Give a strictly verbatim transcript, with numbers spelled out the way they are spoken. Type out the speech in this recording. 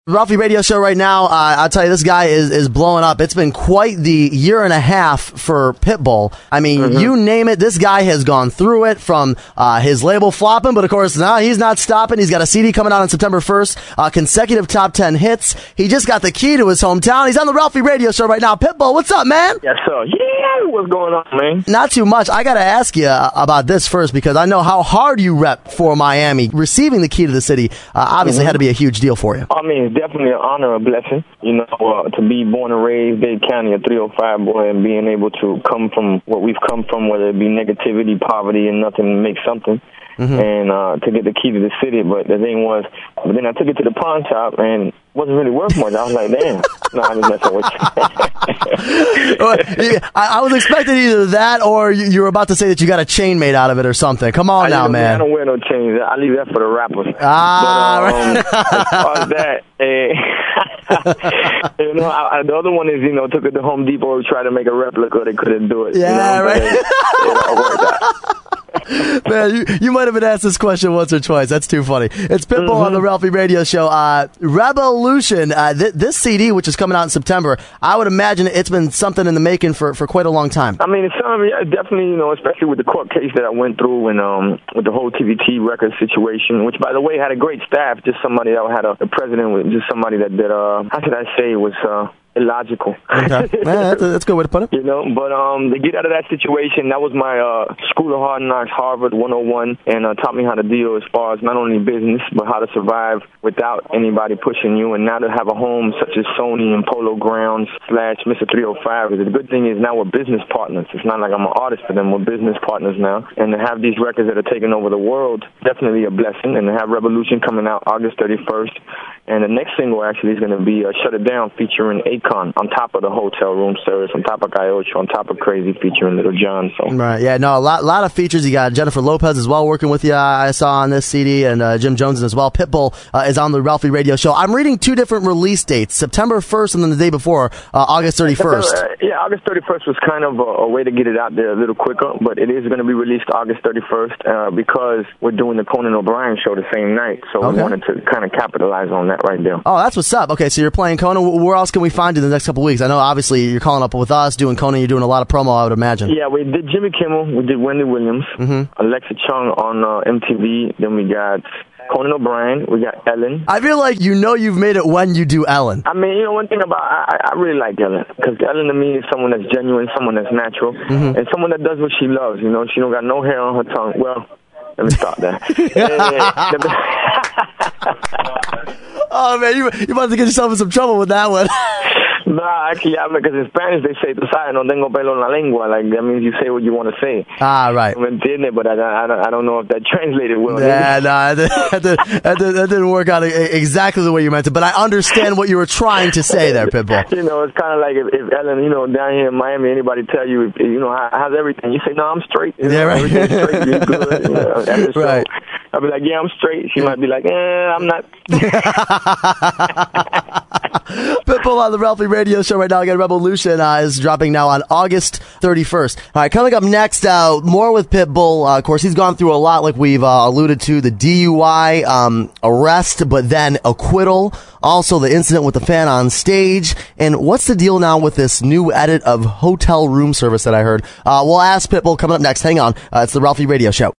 Ralphie Radio Show right now, uh, I'll tell you, this guy is, is blowing up. It's been quite the year and a half for Pitbull. I mean, mm-hmm. you name it, this guy has gone through it, from uh, his label flopping, but of course, now he's not stopping. He's got a C D coming out on September first, uh, consecutive top ten hits. He just got the key to his hometown. He's on the Ralphie Radio Show right now. Pitbull, what's up, man? Yes, sir. Yeah, what's going on, man? Not too much. I got to ask you about this first, because I know how hard you rep for Miami. Receiving the key to the city uh, obviously mm-hmm. had to be a huge deal for you. I mean, it's definitely an honor, a blessing, you know, uh, to be born and raised Dade County, a three oh five boy, and being able to come from what we've come from, whether it be negativity, poverty, and nothing to make something. Mm-hmm. And uh, to get the key to the city, but the thing was, but then I took it to the pawn shop and it wasn't really worth much. I was like, damn, no, I'm just messing with you. I, I was expecting either that or you, you were about to say that you got a chain made out of it or something. Come on I now, man. I don't wear no chains. I leave that for the rappers. Ah, but, um, as far as that, eh, you know, I, I, the other one is, you know, took it to Home Depot to try to make a replica. They couldn't do it. Yeah, you know, right. It all worked out. Man, you, you might have been asked this question once or twice. That's too funny. It's Pitbull mm-hmm. on the Ralphie Radio Show. Uh, Revolution, uh, th- this C D, which is coming out in September, I would imagine it's been something in the making for, for quite a long time. I mean, it's um, yeah, definitely, you know, especially with the court case that I went through and um, with the whole T V T record situation, which, by the way, had a great staff, just somebody that had a, a president with just somebody that did, uh, how should I say, was... Uh, illogical. Okay. Yeah, that's, a, that's a good way to put it. You know, but um, to get out of that situation, that was my uh, School of Hard Knocks, Harvard one oh one, and uh, taught me how to deal as far as not only business, but how to survive without anybody pushing you. And now to have a home such as Sony and Polo Grounds slash Mister three oh five, the good thing is now we're business partners. It's not like I'm an artist for them. We're business partners now. And to have these records that are taking over the world, definitely a blessing. And to have Revolution coming out August thirty-first. And the next single actually is going to be uh, Shut It Down, featuring Akon, on top of the hotel room service, on top of Cayocho, on top of Crazy, featuring Little John. So. Right, yeah, no, a lot, lot of features. You got Jennifer Lopez as well working with you, I saw on this C D, and uh, Jim Jones as well. Pitbull uh, is on the Ralphie Radio Show. I'm reading two different release dates, September first and then the day before, uh, August thirty-first. Uh, yeah, August thirty-first was kind of a, a way to get it out there a little quicker, but it is going to be released August thirty-first uh, because we're doing the Conan O'Brien show the same night, so okay. we wanted to kind of capitalize on that right there. Oh, that's what's up. Okay, so you're playing Conan. Where else can we find you in the next couple of weeks? I know, obviously, you're calling up with us, doing Conan. You're doing a lot of promo, I would imagine. Yeah, we did Jimmy Kimmel. We did Wendy Williams. Mm-hmm. Alexa Chung on uh, M T V. Then we got Conan O'Brien. We got Ellen. I feel like you know you've made it when you do Ellen. I mean, you know, one thing about, I, I really like Ellen. Because Ellen to me is someone that's genuine, someone that's natural, mm-hmm. and someone that does what she loves. You know, she don't got no hair on her tongue. Well, let me stop that. Oh, man, you, you're about to get yourself in some trouble with that one. Nah, actually, because in Spanish they say, "Tu sabes, no tengo pelo en la lengua." Like, that means you say what you want to say. Ah, right. I entiende, but I, I, I don't know if that translated well. Yeah, no, that, that, that, that didn't work out exactly the way you meant it, but I understand what you were trying to say there, Pitbull. You know, it's kind of like if, if Ellen, you know, down here in Miami, anybody tell you, if, you know, how, how's everything? You say, "No, I'm straight." You know, yeah, right. Everything's straight. You're good. You know, that's right. So, I'll be like, "Yeah, I'm straight." She might be like, "Eh, I'm not." Pitbull on the Ralphie Radio Show right now. Again, Revolution uh, is dropping now on August thirty-first. All right, coming up next, uh, more with Pitbull. Uh, of course, he's gone through a lot, like we've uh, alluded to, the D U I um, arrest, but then acquittal. Also, the incident with the fan on stage. And what's the deal now with this new edit of hotel room service that I heard? Uh, we'll ask Pitbull coming up next. Hang on. Uh, it's the Ralphie Radio Show.